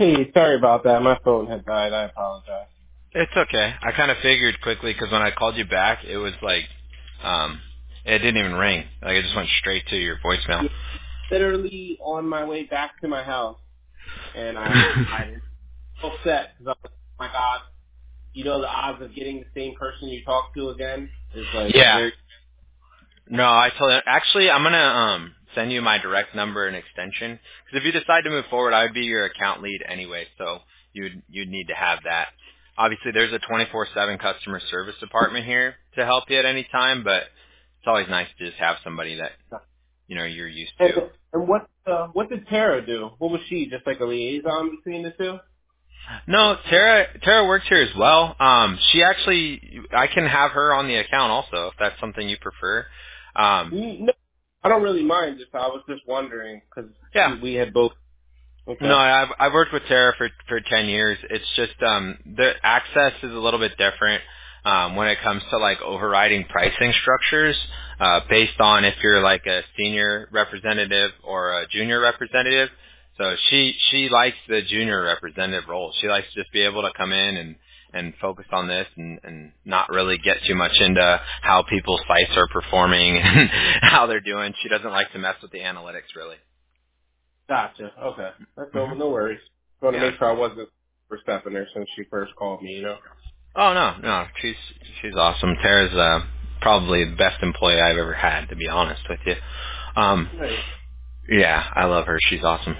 Hey, sorry about that. My phone had died. I apologize. It's okay. I kind of figured quickly because when I called you back, it was like, um, it didn't even ring. Like it just went straight to your voicemail. Yeah, literally on my way back to my house, and I was so upset because I was like, oh my God, the odds of getting the same person you talk to again is like Yeah. very. No, I told you. Actually, I'm gonna send you my direct number and extension because if you decide to move forward, I would be your account lead anyway, so you'd need to have that. Obviously, there's a 24/7 customer service department here to help you at any time, but it's always nice to just have somebody that you're used And to. and what did Tara do? What was she? Just like a liaison between the two? No, Tara works here as well. She actually, I can have her on the account also if that's something you prefer. No, I don't really mind. Just I was just wondering because Yeah. we had both. No, Okay. I've worked with Tara for 10 years. It's just the access is a little bit different when it comes to like overriding pricing structures based on if you're like a senior representative or a junior representative. So she likes the junior representative role. She likes to just be able to come in and focus on this and not really get too much into how people's sites are performing and how they're doing. She doesn't like to mess with the analytics really. Gotcha. Okay. That's hmm no worries. I want to Yeah. make sure I wasn't overstepping her since she first called me. Oh no, she's awesome. Tara's probably the best employee I've ever had, to be honest with you. Nice. Yeah, I love her. She's awesome.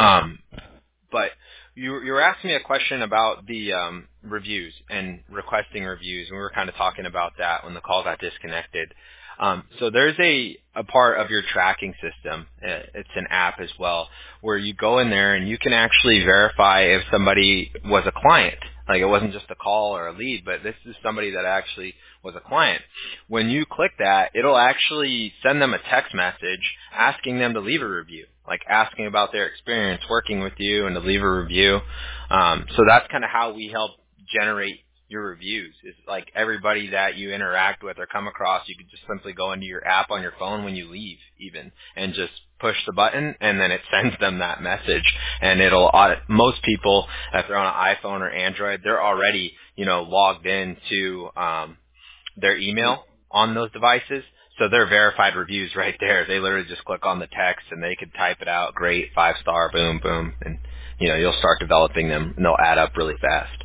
But you were asking me a question about the reviews and requesting reviews, and we were kind of talking about that when the call got disconnected. So there's a part of your tracking system. It's an app as well, where you go in there and you can actually verify if somebody was a client. Like it wasn't just a call or a lead, but this is somebody that actually was a client. When you click that, it'll actually send them a text message asking them to leave a review, like asking about their experience working with you and to leave a review. So that's kind of how we help generate your reviews. Is like everybody that you interact with or come across, you could just simply go into your app on your phone when you leave even and just push the button and then it sends them that message and most people if they're on an iPhone or Android, they're already, logged into their email on those devices. So they're verified reviews right there. They literally just click on the text and they could type it out. Great, 5-star, boom, boom. And, you'll start developing them and they'll add up really fast.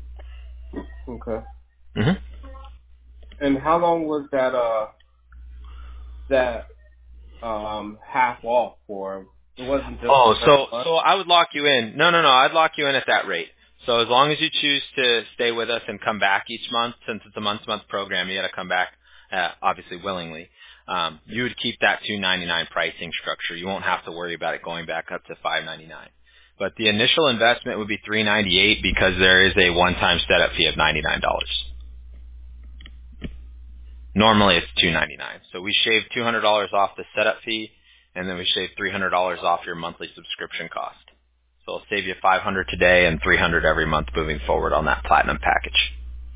Okay. hmm And how long was that half off for? It wasn't just the Oh, first so month. so I would lock you in. No, I'd lock you in at that rate. So as long as you choose to stay with us and come back each month, since it's a month-to-month program, you got to come back, obviously willingly. You would keep that $299 pricing structure. You won't have to worry about it going back up to $599. But the initial investment would be $398 because there is a one-time setup fee of $99. Normally it's $299. So we shave $200 off the setup fee, and then we shave $300 off your monthly subscription cost. So it'll save you $500 today and $300 every month moving forward on that platinum package.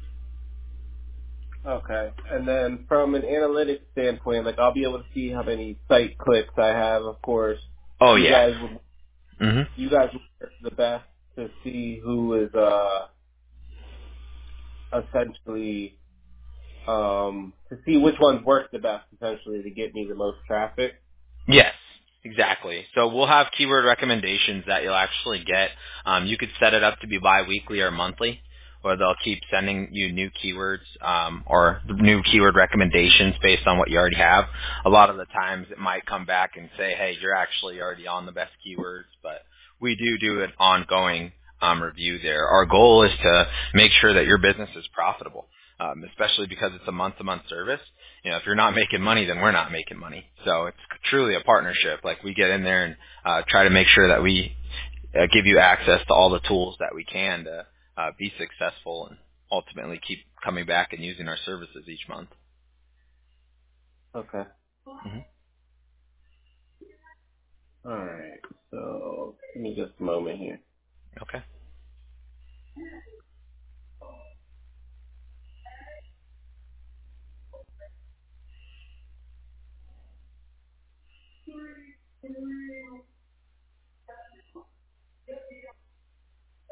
Okay. And then from an analytics standpoint, like I'll be able to see how many site clicks I have. Of course, Oh you yeah. guys would hmm you guys would work the best to see who is essentially to see which ones work the best essentially to get me the most traffic. Yes, exactly. So we'll have keyword recommendations that you'll actually get. You could set it up to be biweekly or monthly, or they'll keep sending you new keywords or new keyword recommendations based on what you already have. A lot of the times it might come back and say, hey, you're actually already on the best keywords, but we do an ongoing review there. Our goal is to make sure that your business is profitable, especially because it's a month-to-month service. If you're not making money, then we're not making money. So it's truly a partnership. Like we get in there and try to make sure that we give you access to all the tools that we can to be successful and ultimately keep coming back and using our services each month. Okay. hmm All right. So give me just a moment here. Okay.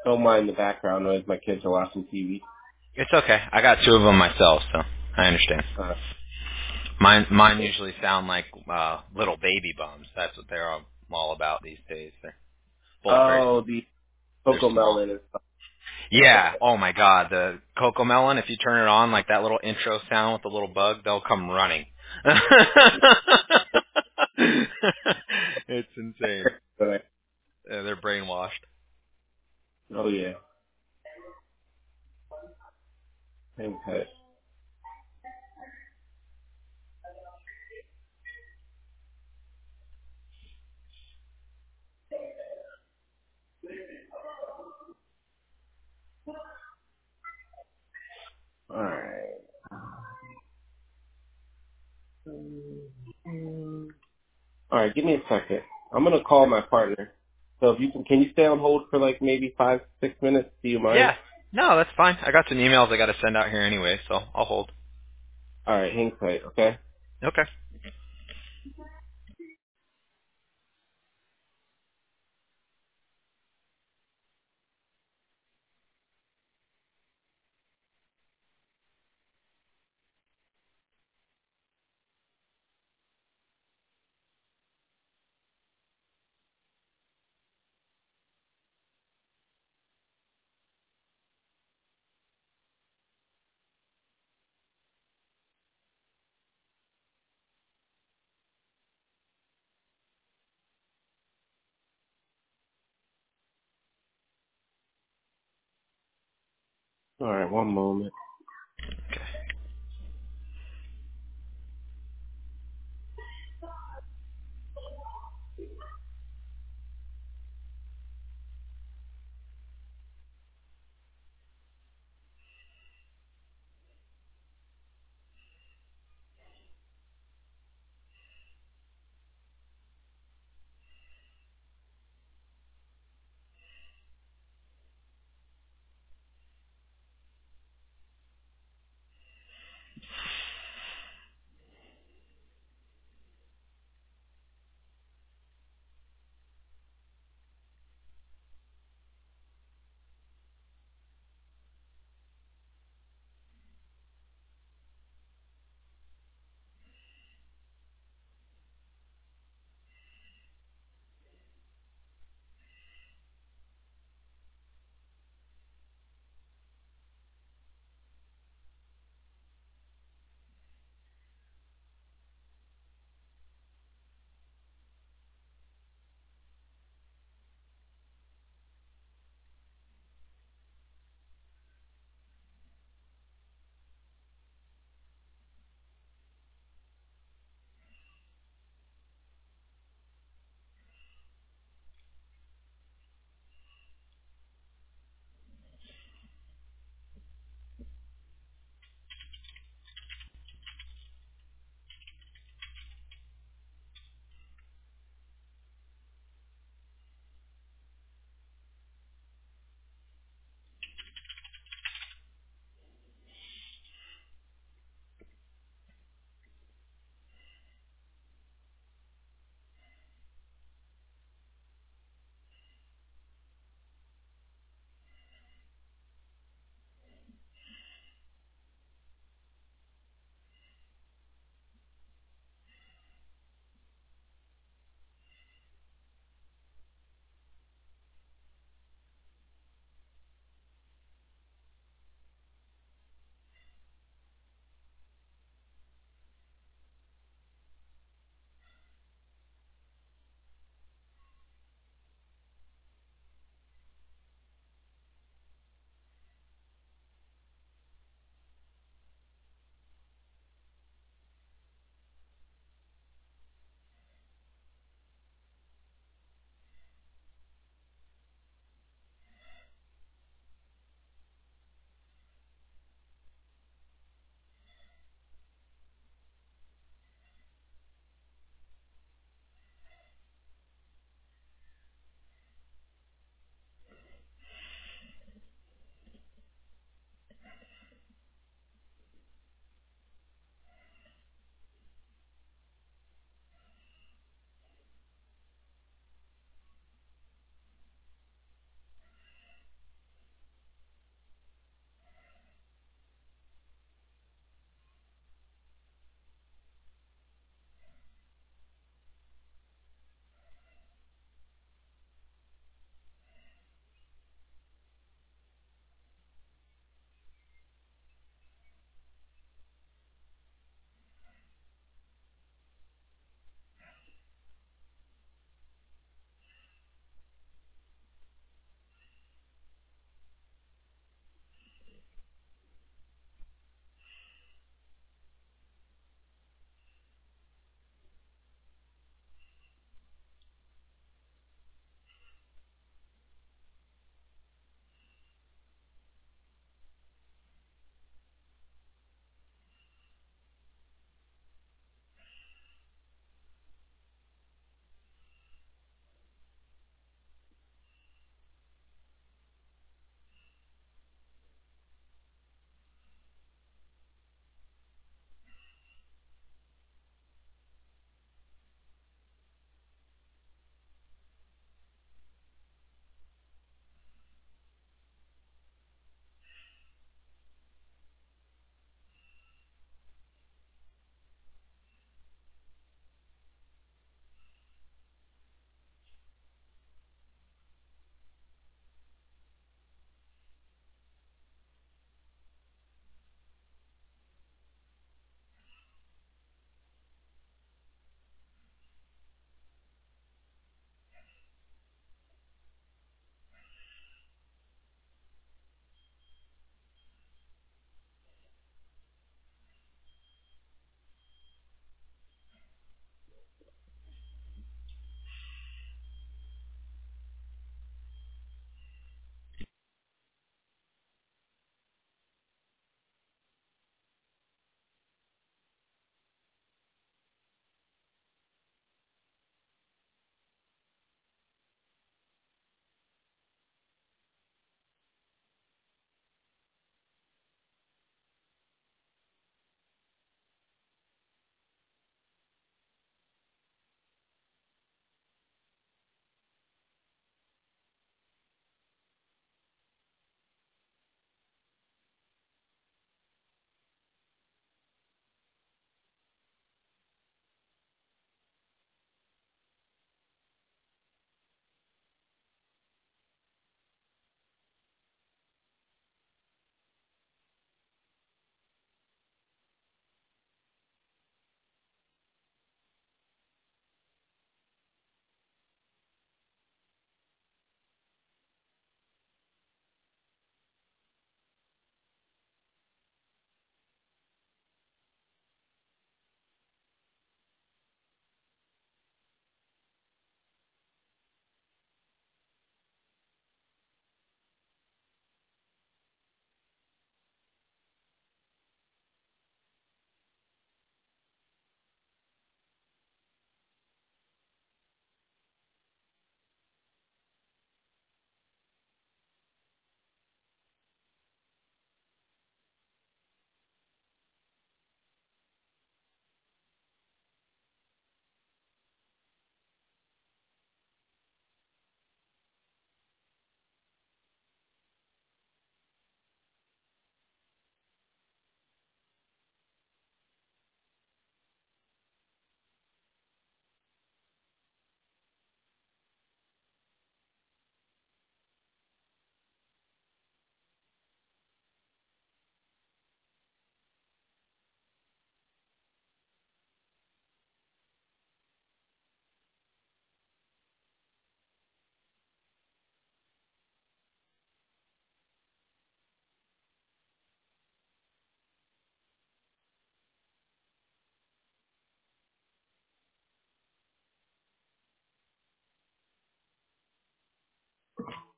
Don't mind the background noise. My kids are watching TV. It's okay. I got 2 of them myself, so I understand. Mine usually sound like little baby bums. That's what they're all about these days. They're both the they're Coco small. Melon and stuff. Yeah. Oh my God, the Coco Melon. If you turn it on, like that little intro sound with the little bug, they'll come running. It's insane. They're brainwashed. Oh yeah. Okay. All right. All right. Give me a second. I'm gonna call my partner. So if you can you stay on hold for like maybe 5-6 minutes? Do you mind? Yeah. No, that's fine. I got some emails I got to send out here anyway, so I'll hold. All right. Hang tight. Okay. Okay. All right. One moment. Okay.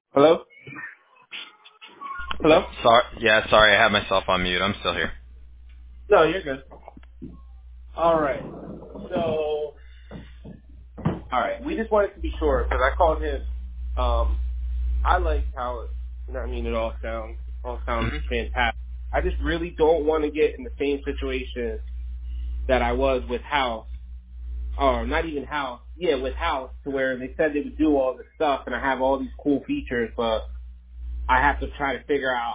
Hello? Yep. Hello? Sorry, I had myself on mute. I'm still here. No, you're good. All right. So, all right. We just wanted to be sure because I called him. I like how it, you know what I mean. It all sounds Hmm. fantastic. I just really don't want to get in the same situation that I was with House, or not even House. Yeah, with House, to where they said they would do all this stuff, and I have all these cool features, but I have to try to figure out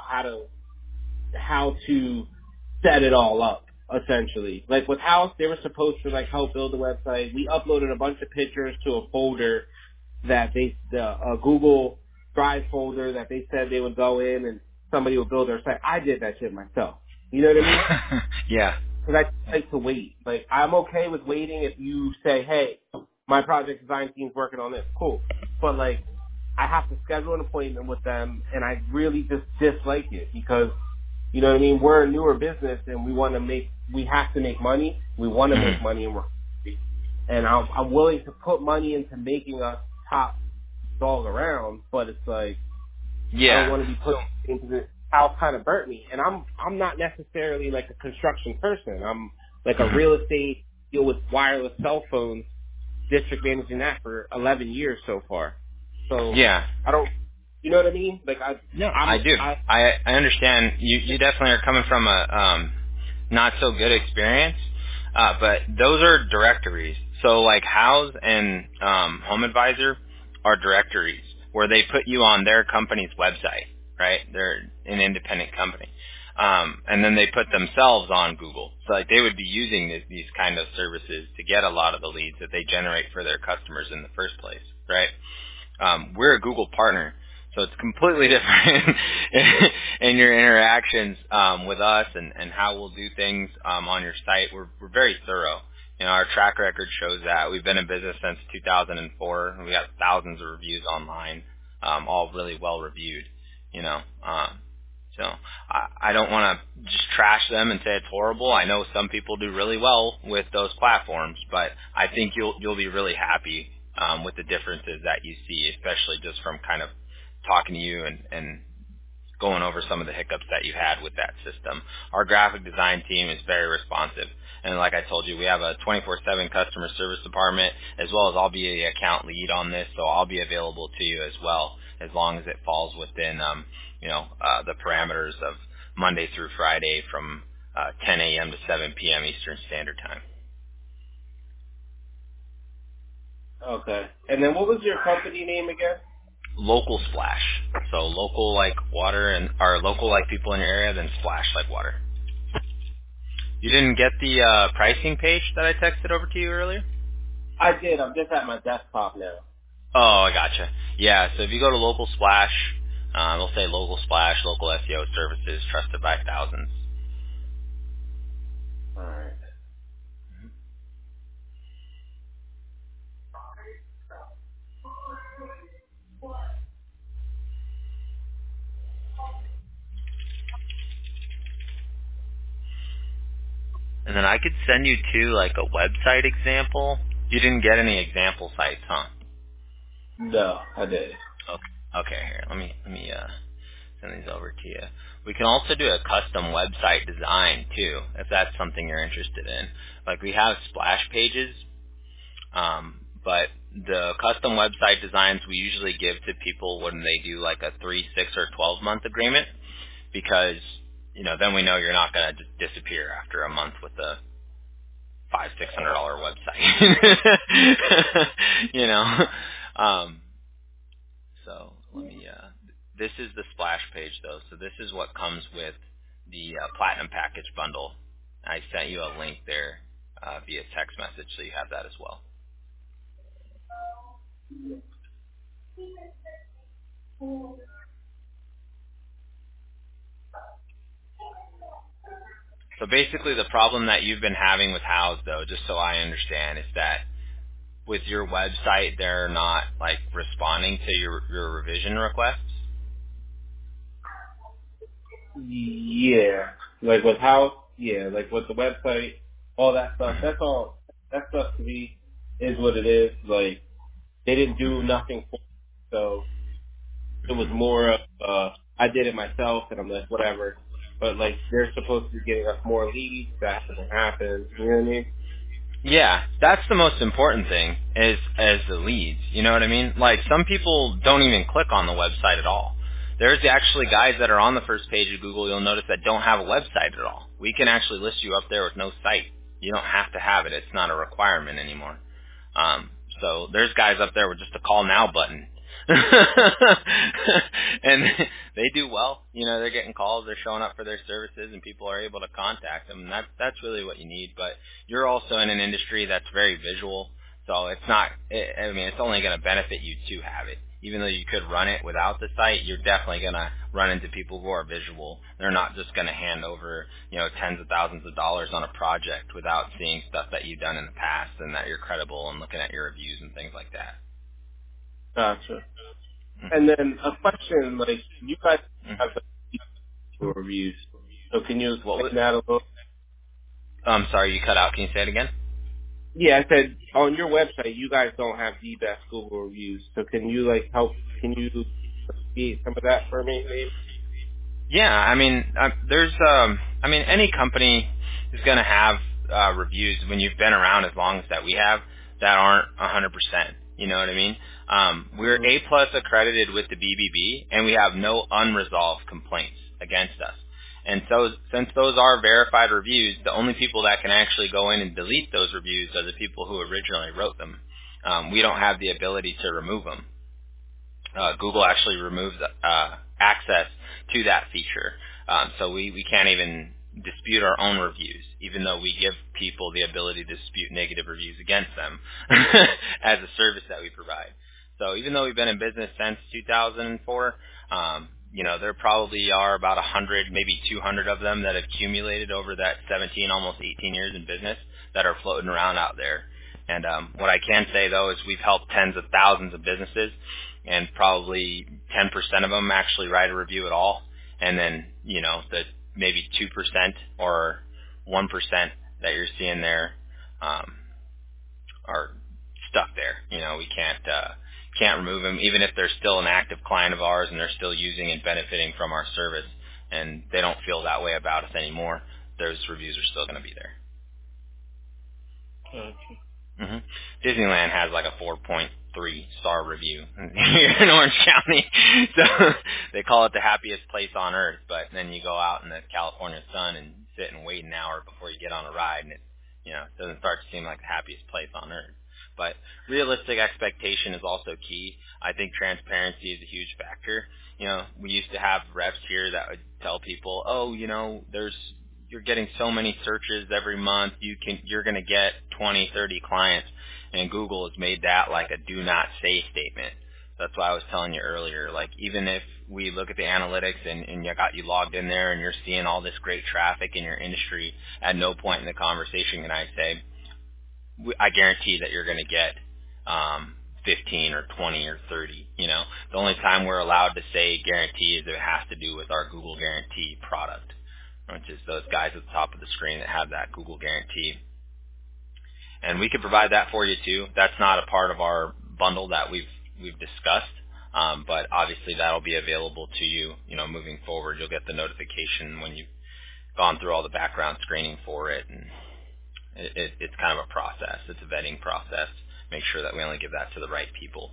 how to set it all up, essentially. Like with House, they were supposed to like help build the website. We uploaded a bunch of pictures to a folder that a Google Drive folder that they said they would go in and somebody would build their site. I did that shit myself. You know what I mean? Yeah. Because I like to wait. Like I'm okay with waiting if you say, hey, my project design team's working on this. Cool. But like I have to schedule an appointment with them, and I really just dislike it because you know what I mean? We're a newer business and we have to make money. We want to Mhm. make money and I'm willing to put money into making us top dog around, but it's like, I don't Yeah. want to be put into this. House kind of burnt me. And I'm not necessarily like a construction person. I'm like a Mhm. real estate, deal with wireless cell phones, district managing that for 11 years so far. So Yeah. I don't, you know what I mean? Like No, I do. I understand. You definitely are coming from a not so good experience, but those are directories. So like House and Home Advisor are directories where they put you on their company's website, right? They're an independent company. And then they put themselves on Google. So like they would be using these kind of services to get a lot of the leads that they generate for their customers in the first place, right? We're a Google partner, so it's completely different in your interactions with us and how we'll do things on your site. We're very thorough. You know, our track record shows that. We've been in business since 2004. We got thousands of reviews online, all really well reviewed. You know, so I don't want to just trash them and say it's horrible. I know some people do really well with those platforms, but I think you'll be really happy with the differences that you see, especially just from kind of talking to you and going over some of the hiccups that you had with that system. Our graphic design team is very responsive. And like I told you, we have a 24/7 customer service department, as well as I'll be the account lead on this, so I'll be available to you as well, as long as it falls within, the parameters of Monday through Friday from 10 a.m. to 7 p.m. Eastern Standard Time. okay. And then what was your company name again? Local splash. So local like water or local like people in your area, then splash like water. You didn't get the pricing page that I texted over to you earlier? I did. I'm just at my desktop now. Oh, I gotcha. Yeah, so if you go to local splash, it'll say local splash, local SEO services trusted by thousands. All right. And then I could send you to like a website example. You didn't get any example sites, huh? No, I did. Okay, here. Let me send these over to you. We can also do a custom website design too, if that's something you're interested in. Like we have splash pages, but the custom website designs we usually give to people when they do like a 3, 6, or 12-month agreement, because then we know you're not going to just disappear after a month with a $500-$600 website. you know. Um, So let me. This is the splash page though. So this is what comes with the platinum package bundle. I sent you a link there via text message, so you have that as well. So basically, the problem that you've been having with House, though, just so I understand, is that with your website, they're not like responding to your revision requests. Yeah. Like with House, yeah. Like with the website, all that stuff. That's all. That stuff to me is what it is. Like they didn't do nothing for me, so it was more of I did it myself, and I'm like, whatever. But like they're supposed to be getting us more leads. That hasn't happened. You know what I mean? Yeah, that's the most important thing is as the leads. You know what I mean? Like some people don't even click on the website at all. There's actually guys that are on the first page of Google, you'll notice, that don't have a website at all. We can actually list you up there with no site. You don't have to have it. It's not a requirement anymore. So there's guys up there with just a call now button. And they do well. You know, they're getting calls, they're showing up for their services, and people are able to contact them. And that's really what you need. But you're also in an industry that's very visual, so it's not, I mean, it's only going to benefit you to have it. Even though you could run it without the site, you're definitely going to run into people who are visual. They're not just going to hand over, you know, tens of thousands of dollars on a project without seeing stuff that you've done in the past and that you're credible and looking at your reviews and things like that. Gotcha. Mm-hmm. And then a question, like you guys have the reviews, so can you explain that a little? I'm sorry, you cut out. Can you say it again? Yeah, I said on your website you guys don't have the best Google reviews. So can you like help? Can you create some of that for me, maybe? Yeah, I mean, any company is going to have reviews when you've been around as long as that we have that aren't 100%. You know what I mean? We're A+ accredited with the BBB, and we have no unresolved complaints against us. And so, since those are verified reviews, the only people that can actually go in and delete those reviews are the people who originally wrote them. We don't have the ability to remove them. Google actually removes access to that feature. So we can't even dispute our own reviews, even though we give people the ability to dispute negative reviews against them as a service that we provide. So even though we've been in business since 2004, you know, there probably are about 100, maybe 200 of them that have accumulated over that 17, almost 18 years in business that are floating around out there. And what I can say, though, is we've helped tens of thousands of businesses, and probably 10% of them actually write a review at all. And then, you know, the maybe 2% or 1% that you're seeing there are stuck there. You know, we can't remove them, even if they're still an active client of ours and they're still using and benefiting from our service, and they don't feel that way about us anymore. Those reviews are still going to be there. Okay. Mm-hmm. Disneyland has like a 4.3 star review here in Orange County, so they call it the happiest place on earth. But then you go out in the California sun and sit and wait an hour before you get on a ride, and it doesn't start to seem like the happiest place on earth. But realistic expectation is also key. I think transparency is a huge factor. You know, we used to have reps here that would tell people, oh, you know, you're getting so many searches every month, you're going to get 20, 30 clients, and Google has made that like a do not say statement. That's why I was telling you earlier, like even if we look at the analytics and you got you logged in there and you're seeing all this great traffic in your industry, at no point in the conversation can I say, I guarantee that you're going to get 15 or 20 or 30. You know, the only time we're allowed to say guarantee is if it has to do with our Google Guarantee product, which is those guys at the top of the screen that have that Google Guarantee. And we can provide that for you too. That's not a part of our bundle that we've discussed, but obviously that'll be available to you. You know, moving forward, you'll get the notification when you've gone through all the background screening for it, and it's kind of a process. It's a vetting process. Make sure that we only give that to the right people.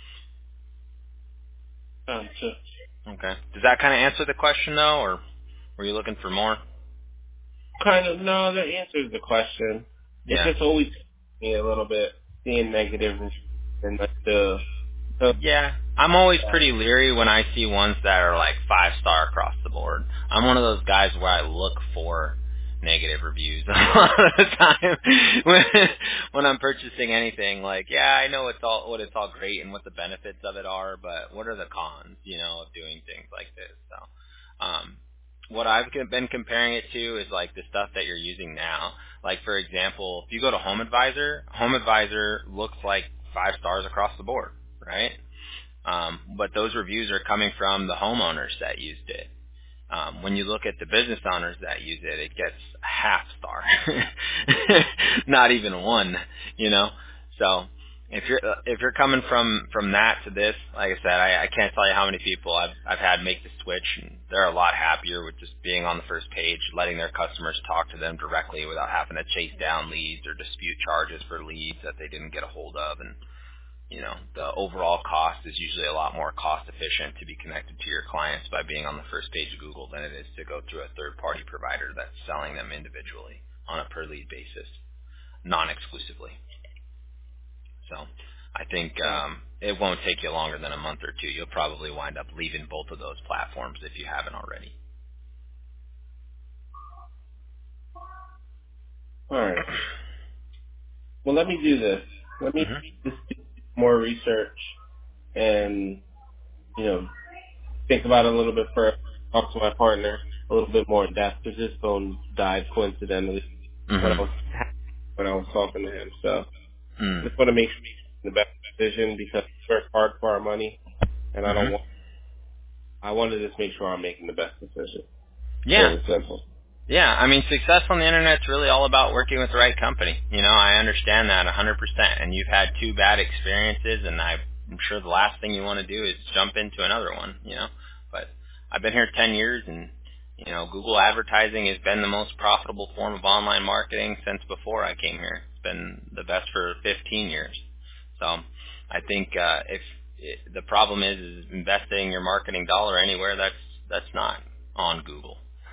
Gotcha. Okay. Does that kind of answer the question though, or were you looking for more? Kind of. No, that answers the question. Yeah. It's just always me a little bit seeing negative and like Yeah, I'm always pretty leery when I see ones that are like 5-star across the board. I'm one of those guys where I look for negative reviews a lot of the time when I'm purchasing anything. Like, yeah, I know it's all great and what the benefits of it are, but what are the cons, you know, of doing things like this? So, what I've been comparing it to is like the stuff that you're using now. Like, for example, if you go to HomeAdvisor looks like 5 stars across the board, right? But those reviews are coming from the homeowners that used it. When you look at the business owners that use it, it gets a 0.5 star, not even 1, you know. So if you're coming from that to this, like I said, I can't tell you how many people I've had make the switch, and they're a lot happier with just being on the first page, letting their customers talk to them directly without having to chase down leads or dispute charges for leads that they didn't get a hold of. And the overall cost is usually a lot more cost efficient to be connected to your clients by being on the first page of Google than it is to go through a third party provider that's selling them individually on a per lead basis, non-exclusively. So I think it won't take you longer than a month or two. You'll probably wind up leaving both of those platforms if you haven't already. All right. Well, let me do this. Let me just do more research and, think about it a little bit further, talk to my partner a little bit more in depth, because this phone died coincidentally when I was talking to him. So just want to make sure the best decision, because we work hard for our money, and I want to just make sure I'm making the best decision. Yeah. Very simple. Yeah, I mean, success on the internet's really all about working with the right company. I understand that 100%. And you've had 2 bad experiences, and I'm sure the last thing you want to do is jump into another one. But I've been here 10 years, and Google advertising has been the most profitable form of online marketing since before I came here. It's been the best for 15 years. So I think if the problem is investing your marketing dollar anywhere that's not on Google.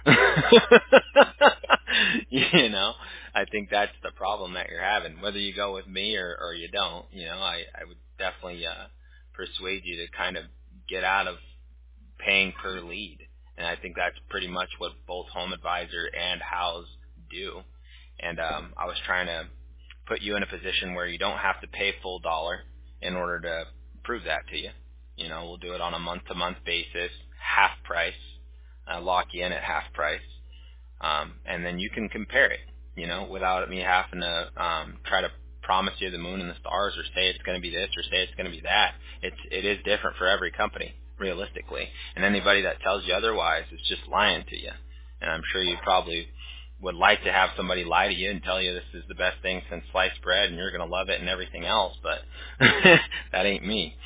I think that's the problem that you're having. Whether you go with me or you don't, I would definitely persuade you to kind of get out of paying per lead. And I think that's pretty much what both HomeAdvisor and Houzz do. And I was trying to put you in a position where you don't have to pay full dollar in order to prove that to you. We'll do it on a month-to-month basis, half price. Lock you in at half price, and then you can compare it, without me having to try to promise you the moon and the stars, or say it's going to be this, or say it's going to be that. It is different for every company, realistically, and anybody that tells you otherwise is just lying to you. And I'm sure you probably would like to have somebody lie to you and tell you this is the best thing since sliced bread and you're going to love it and everything else, but that ain't me.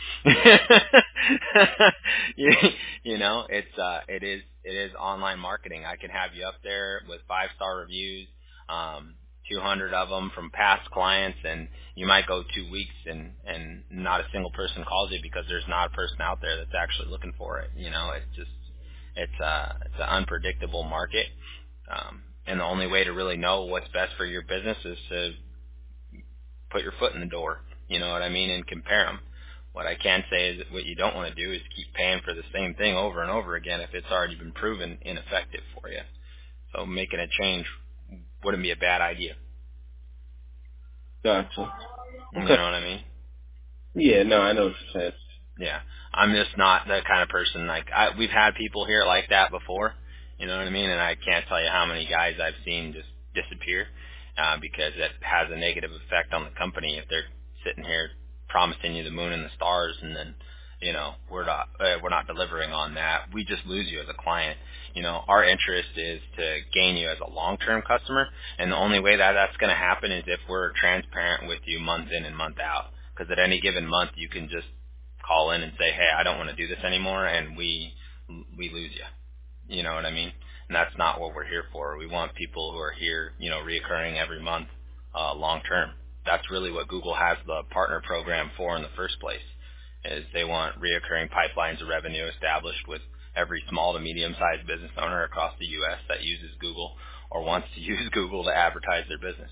It is online marketing. I can have you up there with 5-star reviews, 200 of them from past clients, and you might go 2 weeks and not a single person calls you because there's not a person out there that's actually looking for it. It's an unpredictable market. And the only way to really know what's best for your business is to put your foot in the door, and compare them. What I can say is that what you don't want to do is keep paying for the same thing over and over again if it's already been proven ineffective for you. So making a change wouldn't be a bad idea. Gotcha. Okay. You know what I mean? Yeah, no, I know what you're saying. Yeah. I'm just not the kind of person, we've had people here like that before. You know what I mean? And I can't tell you how many guys I've seen just disappear because it has a negative effect on the company if they're sitting here promising you the moon and the stars, and then we're not delivering on that. We just lose you as a client. Our interest is to gain you as a long-term customer, and the only way that that's going to happen is if we're transparent with you month in and month out. Because at any given month, you can just call in and say, "Hey, I don't want to do this anymore," and we lose you. You know what I mean? And that's not what we're here for. We want people who are here, reoccurring every month, long term. That's really what Google has the partner program for in the first place, is they want reoccurring pipelines of revenue established with every small to medium-sized business owner across the U.S. that uses Google or wants to use Google to advertise their business.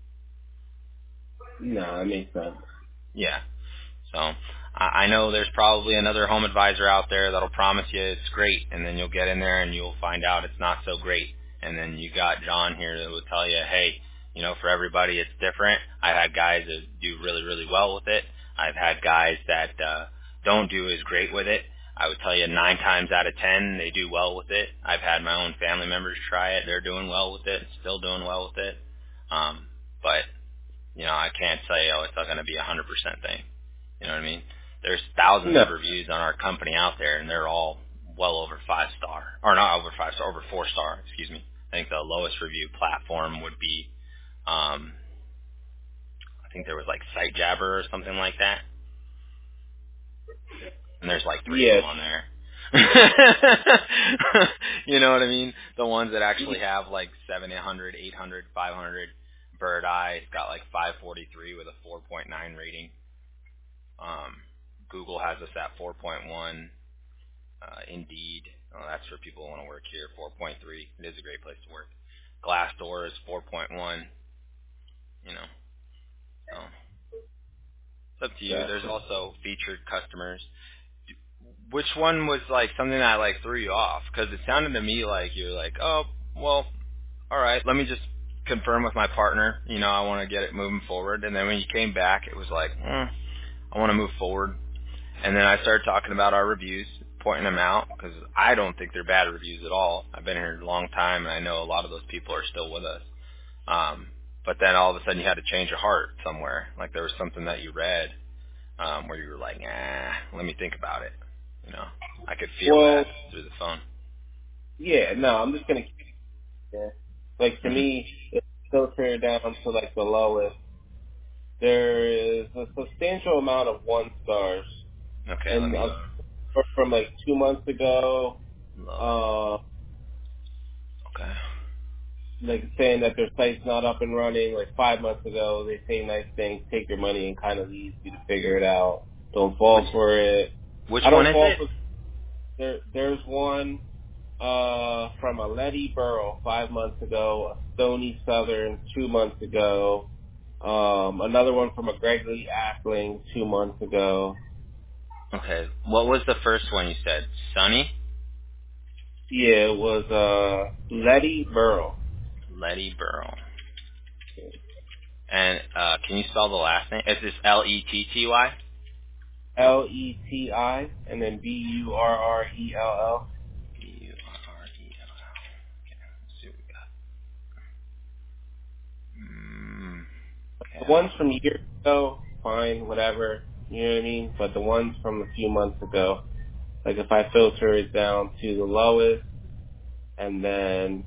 No, that makes sense. Yeah. So I know there's probably another HomeAdvisor out there that'll promise you it's great, and then you'll get in there and you'll find out it's not so great. And then you got John here that will tell you, hey, for everybody it's different. I've had guys that do really, really well with it. I've had guys that don't do as great with it. I would tell you 9 times out of 10 they do well with it. I've had my own family members try it. They're doing well with it, still doing well with it. But I can't say, it's not going to be a 100% thing. You know what I mean? There's thousands of reviews on our company out there, and they're all well over 5-star. Or not over 5-star, over 4-star, excuse me. I think the lowest review platform would be, I think there was like Site Jabber or something like that. And there's like 3 of Yes. them on there. You know what I mean? The ones that actually have like 700, 800, 500. Bird Eye, it's got like 543 with a 4.9 rating. Google has us at 4.1. Indeed, that's for people who want to work here. 4.3. It is a great place to work. Glassdoor is 4.1. You know, so it's up to you. There's also featured customers. Which one was like something that like threw you off? Because it sounded to me like you're like, oh, well, all right, let me just confirm with my partner. You know, I want to get it moving forward. And then when you came back, it was like, I want to move forward. And then I started talking about our reviews, pointing them out, because I don't think they're bad reviews at all. I've been here a long time, and I know a lot of those people are still with us. But then all of a sudden you had to change your heart somewhere. Like there was something that you read where you were like, let me think about it. You know, I could feel that through the phone. Yeah, no, I'm just going to keep it there. Like, to me, it's filtered down to, like, the lowest. There is a substantial amount of 1 stars. Okay, let And me look. from, like, 2 months ago, Okay. like, saying that their site's not up and running. Like, 5 months ago, they say nice things, take your money, and kind of leave you to figure it out. Don't fall for it. Which I one don't is fall it? for There's one from a Letty Burrow 5 months ago, a Stony Southern 2 months ago, another one from a Gregory Ackling 2 months ago. Okay. What was the first one you said? Sunny? Yeah, it was Letty Burrow. Letty Burrow. And can you spell the last name? Is this Letty? Leti and then Burrell. Burrell. Okay, let's see what we got. The ones from years ago, fine, whatever. You know what I mean? But the ones from a few months ago, like if I filter it down to the lowest, and then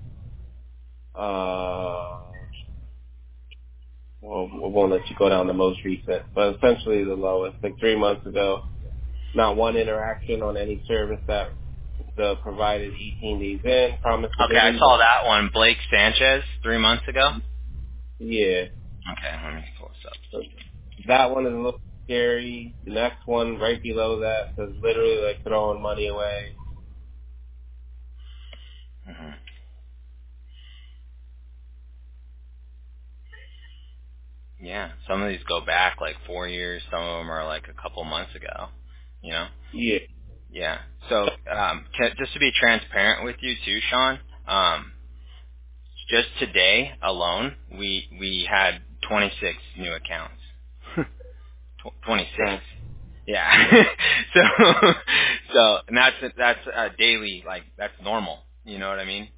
well, we won't let you go down the most recent, but essentially the lowest, like 3 months ago, not one interaction on any service that the provided 18 days in, promised to Okay, I biddy. saw that one. Blake Sanchez, 3 months ago. Yeah. Okay, let me pull this up. So that one is a little scary. The next one right below that says literally like throwing money away. hmm Yeah, some of these go back like 4 years. Some of them are like a couple months ago. You know. Yeah. Yeah. So just to be transparent with you too, Sean. Just today alone, we had 26 new accounts. 26. Huh. Yeah. so and that's daily, like that's normal. You know what I mean?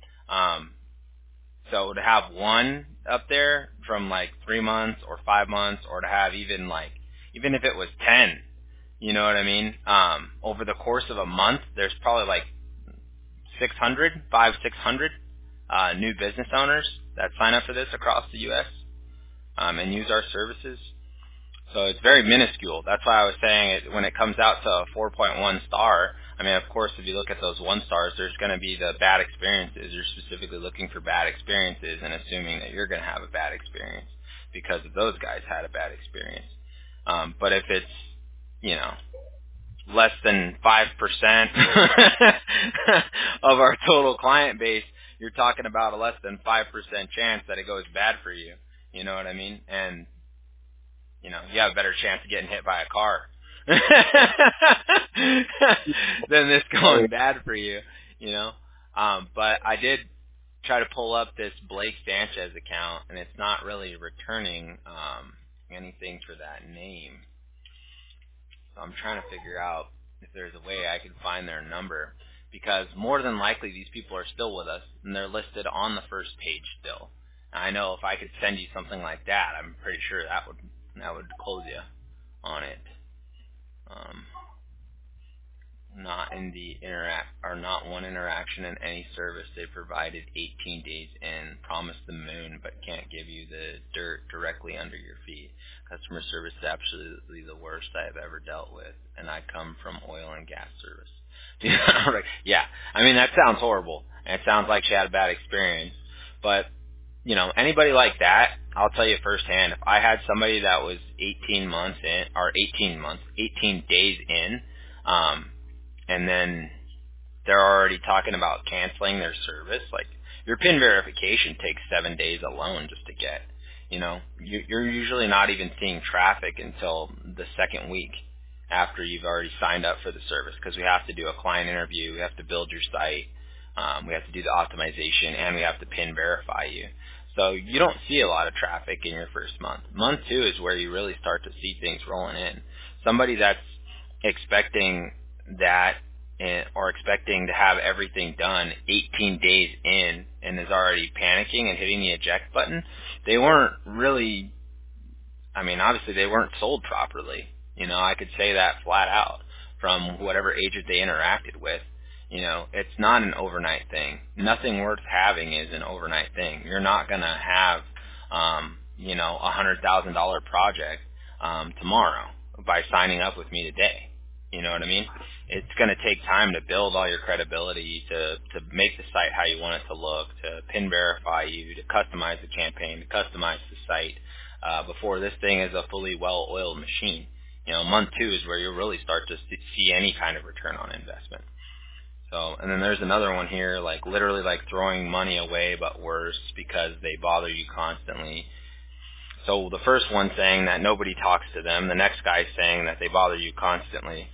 So to have one up there from like 3 months or 5 months, or to have even if it was 10, you know what I mean? Over the course of a month, there's probably like 600 new business owners that sign up for this across the U.S. And use our services. So it's very minuscule. That's why I was saying when it comes out to a 4.1 star, I mean, of course, if you look at those 1 stars, there's going to be the bad experiences. You're specifically looking for bad experiences and assuming that you're going to have a bad experience because those guys had a bad experience. But if it's, you know, less than 5% of our total client base, you're talking about a less than 5% chance that it goes bad for you. You know what I mean? And you know, you have a better chance of getting hit by a car than this going bad for you, you know. But I did try to pull up this Blake Sanchez account, and it's not really returning anything for that name. So I'm trying to figure out if there's a way I can find their number, because more than likely these people are still with us, and they're listed on the first page still. And I know if I could send you something like that, I'm pretty sure that would close you on it. not in the not one interaction in any service they provided 18 days in. Promised the moon, but can't give you the dirt directly under your feet. Customer service is absolutely the worst I have ever dealt with, and I come from oil and gas service. Yeah, I mean, that sounds horrible, and it sounds like she had a bad experience. But, anybody like that, I'll tell you firsthand, if I had somebody that was 18 days in, and then they're already talking about canceling their service, like, your PIN verification takes 7 days alone just to get. You're usually not even seeing traffic until the second week after you've already signed up for the service, because we have to do a client interview, we have to build your site, we have to do the optimization, and we have to PIN verify you. So you don't see a lot of traffic in your first month. Month 2 is where you really start to see things rolling in. Somebody that's expecting that or expecting to have everything done 18 days in and is already panicking and hitting the eject button, they weren't really, obviously they weren't sold properly. I could say that flat out from whatever agent they interacted with. It's not an overnight thing. Nothing worth having is an overnight thing. You're not going to have, $100,000 project tomorrow by signing up with me today. You know what I mean? It's going to take time to build all your credibility, to make the site how you want it to look, to PIN verify you, to customize the campaign, to customize the site before this thing is a fully well-oiled machine. Month 2 is where you'll really start to see any kind of return on investment. So, and then there's another one here, like literally like throwing money away, but worse because they bother you constantly. So the first one saying that nobody talks to them, the next guy saying that they bother you constantly.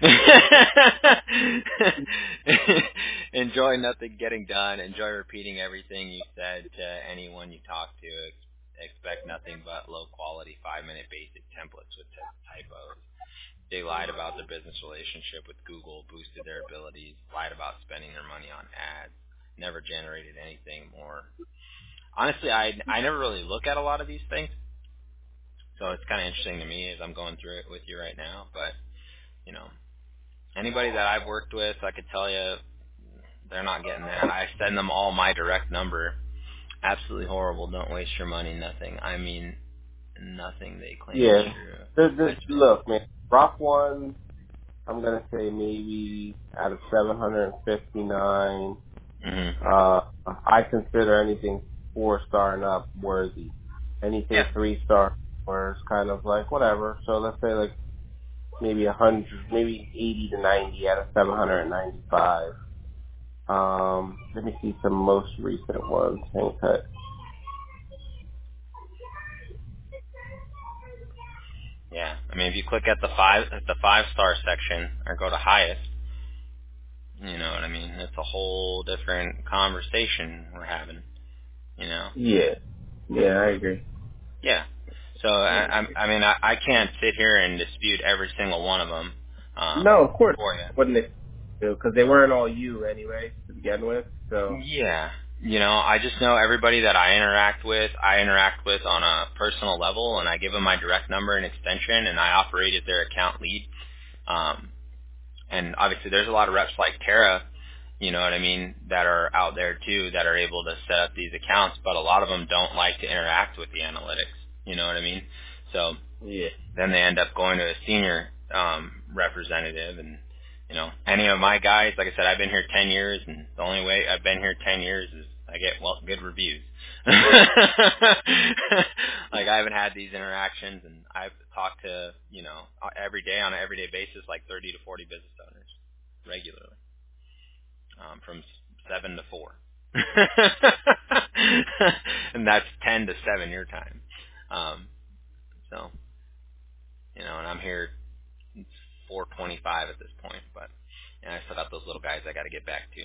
Enjoy nothing getting done. Enjoy repeating everything you said to anyone you talk to. Expect nothing but low quality 5-minute basic templates with typos. They lied about their business relationship with Google, boosted their abilities, lied about spending their money on ads, never generated anything more. Honestly, I never really look at a lot of these things, so it's kind of interesting to me as I'm going through it with you right now. But, anybody that I've worked with, I could tell you they're not getting that. I send them all my direct number. Absolutely horrible. Don't waste your money. Nothing. Nothing they claim is true. Look, man, rough ones, I'm going to say maybe out of 759, I consider anything 4-star and up worthy. Anything 3-star or is kind of like whatever. So let's say like maybe 100, maybe 80 to 90 out of 795. Let me see some most recent ones. Hang tight. Yeah, if you click at the 5-star section or go to highest, you know what I mean? It's a whole different conversation we're having. Yeah, I agree. Yeah. So I can't sit here and dispute every single one of them. No, of course. For you. Wouldn't it? Because they weren't all you anyway to begin with. So yeah, I just know everybody that I interact with on a personal level, and I give them my direct number and extension, and I operate as their account lead. And obviously, there's a lot of reps like Tara, that are out there too that are able to set up these accounts, but a lot of them don't like to interact with the analytics. You know what I mean? So then they end up going to a senior representative, and any of my guys, like I said, I've been here 10 years, and the only way I've been here 10 years is I get good reviews. Like I haven't had these interactions, and I've talked to every day on an everyday basis like 30 to 40 business owners regularly. From 7 to 4. And that's 10 to 7 your time. So, and I'm here 4:25 at this point, but I still got those little guys I got to get back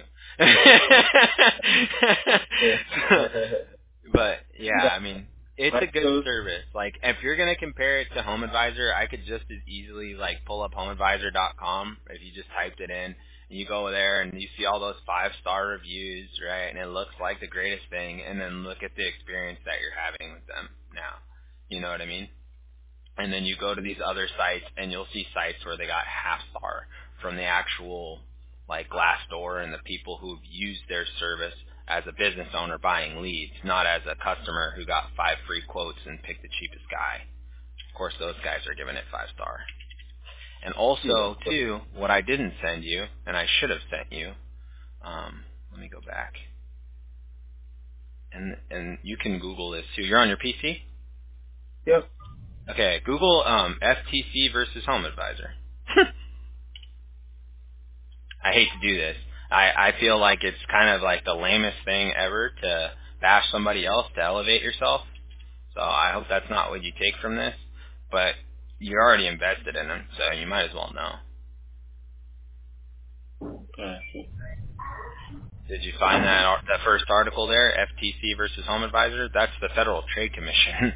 to. But yeah, it's a good service. Like if you're gonna compare it to HomeAdvisor, I could just as easily like pull up HomeAdvisor.com if you just typed it in. And you go there and you see all those 5-star reviews, right? And it looks like the greatest thing. And then look at the experience that you're having with them now. You know what I mean? And then you go to these other sites and you'll see sites where they got 0.5 star from the actual like Glassdoor and the people who've used their service as a business owner buying leads, not as a customer who got 5 free quotes and picked the cheapest guy. Of course, those guys are giving it 5-star. And also, too, what I didn't send you, and I should have sent you, let me go back. And you can Google this, too. You're on your PC? Yep. Okay, Google FTC versus Home Advisor. I hate to do this. I feel like it's kind of like the lamest thing ever to bash somebody else to elevate yourself. So I hope that's not what you take from this. But you're already invested in them, so you might as well know. Did you find that first article there, FTC versus Home Advisor? That's the Federal Trade Commission.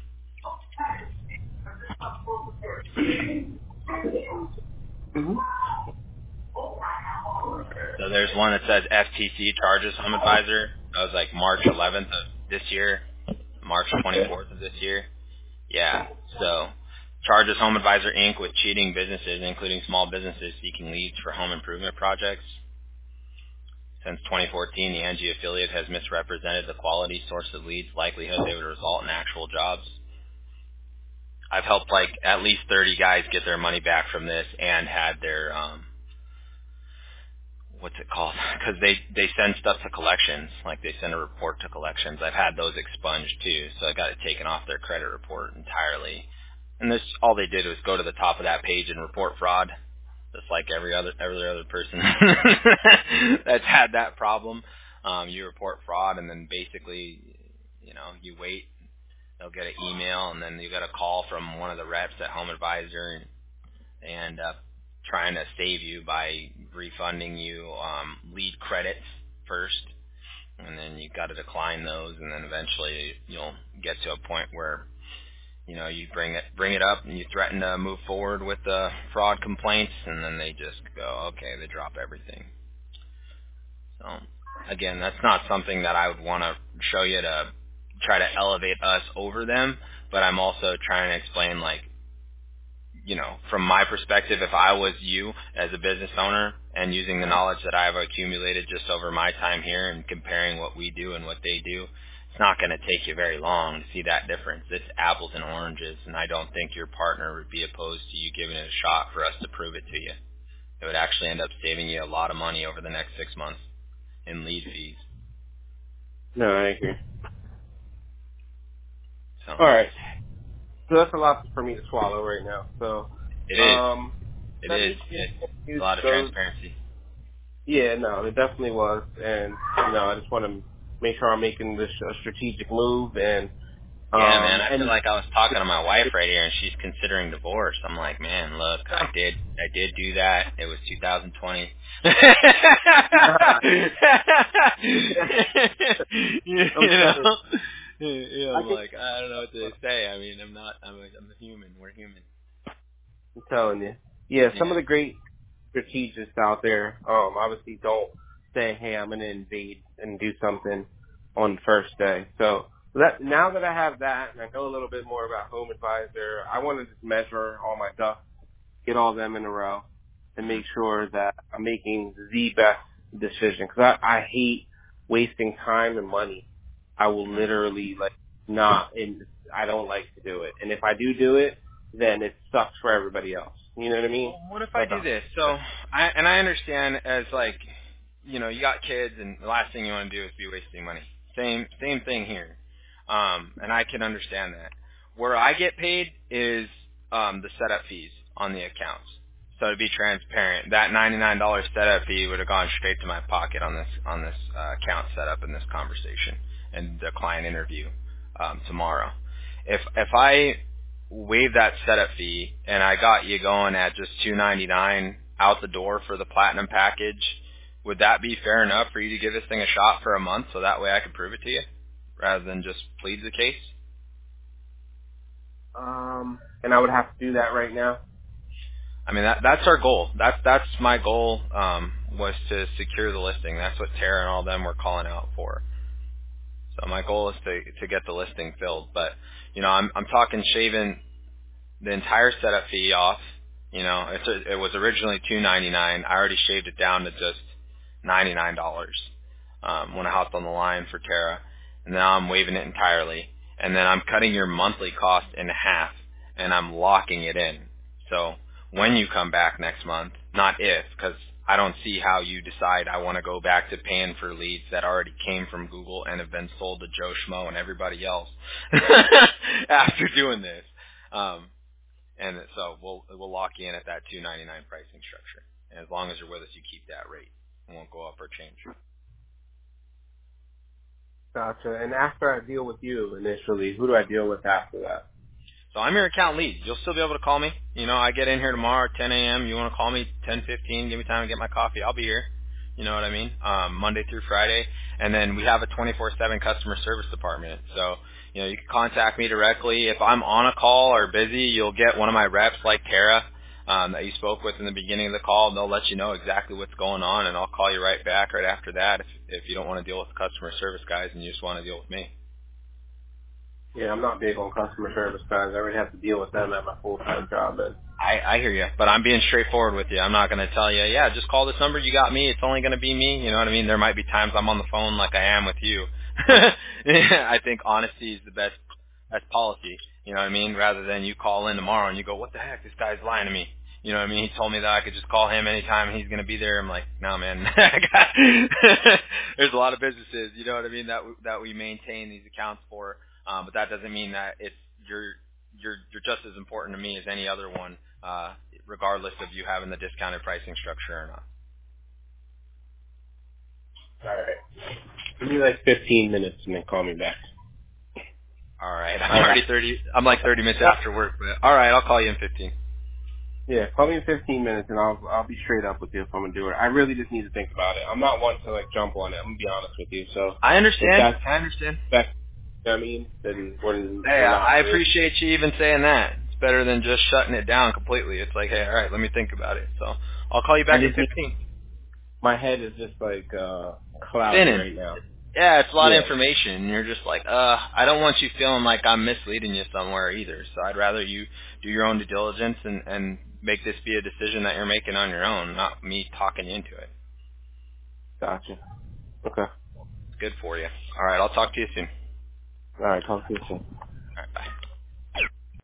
Mm-hmm. So there's one that says FTC charges Home Advisor. That was like March 11th of this year, March 24th of this year. Yeah, so charges Home Advisor Inc. with cheating businesses, including small businesses seeking leads for home improvement projects. Since 2014, the Angie affiliate has misrepresented the quality, source of leads, likelihood they would result in actual jobs. I've helped like at least 30 guys get their money back from this and had their what's it called? Because they send stuff to collections, like they send a report to collections. I've had those expunged too, so I got it taken off their credit report entirely. And this, all they did was go to the top of that page and report fraud, just like every other person that's had that problem. You report fraud, and then basically, you wait. They'll get an email, and then you got a call from one of the reps at Home Advisor, and trying to save you by refunding you lead credits first, and then you got to decline those, and then eventually you'll get to a point where you bring it up and you threaten to move forward with the fraud complaints, and then they just go, okay, they drop everything. So again, that's not something that I would want to show you to try to elevate us over them, but I'm also trying to explain, like, from my perspective, if I was you as a business owner and using the knowledge that I've accumulated just over my time here and comparing what we do and what they do, it's not going to take you very long to see that difference. It's apples and oranges, and I don't think your partner would be opposed to you giving it a shot for us to prove it to you. It would actually end up saving you a lot of money over the next 6 months in lead fees. No, I agree. So. All right. So that's a lot for me to swallow right now. So it is. It's a lot of transparency. Yeah, no, it definitely was, and I just want to make sure I'm making this a strategic move. And yeah, man, I feel like I was talking to my wife right here, and she's considering divorce. I'm like, man, look, I did do that. It was 2020. I'm like, I don't know what to say. I mean, I'm a human. We're human. I'm telling you. Yeah, some of the great strategists out there, obviously don't say, hey, I'm going to invade and do something on the first day. So now that I have that and I know a little bit more about Home Advisor, I want to just measure all my ducks, get all of them in a row, and make sure that I'm making the best decision. Because I hate wasting time and money. I will literally I don't like to do it. And if I do it, then it sucks for everybody else. You know what I mean? Well, what if I do this? So, I understand as like, you got kids, and the last thing you want to do is be wasting money. Same thing here. And I can understand that. Where I get paid is the setup fees on the accounts. So to be transparent, that $99 setup fee would have gone straight to my pocket on this account setup in this conversation and the client interview tomorrow. If I waive that setup fee and I got you going at just $299 out the door for the platinum package, would that be fair enough for you to give this thing a shot for a month so that way I could prove it to you rather than just plead the case? And I would have to do that right now? I mean, that's our goal. That's my goal, was to secure the listing. That's what Tara and all them were calling out for. So my goal is to get the listing filled. But, I'm talking shaving the entire setup fee off It was originally $299. I already shaved it down to just $99 when I hopped on the line for Tara, and now I'm waiving it entirely. And then I'm cutting your monthly cost in half, and I'm locking it in. So when you come back next month, not if, because I don't see how you decide I want to go back to paying for leads that already came from Google and have been sold to Joe Schmo and everybody else after doing this. And so we'll lock you in at that $299 pricing structure. And as long as you're with us, you keep that rate. It won't go up or change. Gotcha. And after I deal with you initially, who do I deal with after that? So I'm your account lead. You'll still be able to call me. I get in here tomorrow at 10 a.m. You want to call me 10:15, give me time to get my coffee. I'll be here. You know what I mean? Monday through Friday. And then we have a 24/7 customer service department. So, you can contact me directly. If I'm on a call or busy, you'll get one of my reps like Tara that you spoke with in the beginning of the call. And they'll let you know exactly what's going on, and I'll call you right back right after that if you don't want to deal with the customer service guys and you just want to deal with me. Yeah, I'm not big on customer service guys. I already have to deal with them at my full-time job. And I hear you, but I'm being straightforward with you. I'm not going to tell you, yeah, just call this number. You got me. It's only going to be me. You know what I mean? There might be times I'm on the phone like I am with you. I think honesty is the best policy. You know what I mean? Rather than you call in tomorrow and you go, what the heck? This guy's lying to me. You know what I mean? He told me that I could just call him anytime and he's going to be there. I'm like, no, man. There's a lot of businesses, you know what I mean, that we maintain these accounts for. But that doesn't mean that you're just as important to me as any other one, regardless of you having the discounted pricing structure or not. all right. Give me like 15 minutes and then call me back. All right. I'm like 30 minutes after work, but all right, I'll call you in 15. Yeah, call me in 15 minutes and I'll be straight up with you if I'm gonna do it. I really just need to think about it. I'm not one to like jump on it. I'm gonna be honest with you. So I understand. I understand. You know what I mean? Then Hey, I appreciate you even saying that. It's better than just shutting it down completely. It's like, hey, all right, let me think about it. So I'll call you back at 15. My head is just like cloudy spinning right now. Yeah, it's a lot of information, and you're just like, I don't want you feeling like I'm misleading you somewhere either. So I'd rather you do your own due diligence and make this be a decision that you're making on your own, not me talking you into it. Gotcha. Okay. It's good for you. All right, I'll talk to you soon. All right, talk to you soon.